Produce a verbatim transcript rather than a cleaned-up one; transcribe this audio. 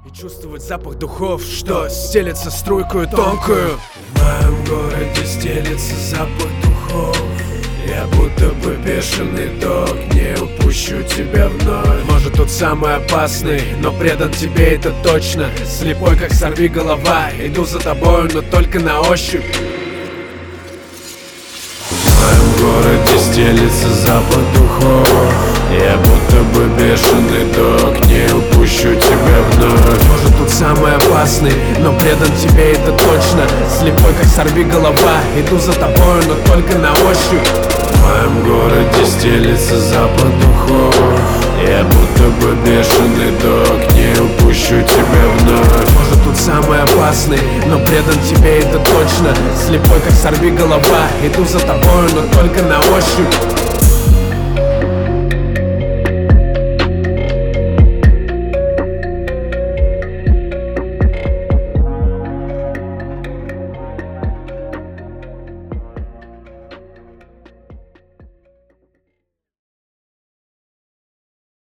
И чувствовать запах духов, что стелется струйкою тонкую. В моем городе стелется запах духов. Я будто бы бешеный дог, не упущу тебя вновь. Может, тот самый опасный, но предан тебе это точно. Слепой, как сорви голова, иду за тобою, но только на ощупь. В моем городе стелется запах духов. Я будто бы бешеный дог, не упущу тебя вновь. Может, тут самый опасный, но предан тебе это точно. Слепой, как сорви голова, иду за тобою, но только на ощупь. В моем городе стелется запах духов. Я будто бы бешеный дог, не упущу тебя вновь. Может, тут самый опасный, но предан тебе это точно. Слепой, как сорви голова, иду за тобою, но только на ощупь.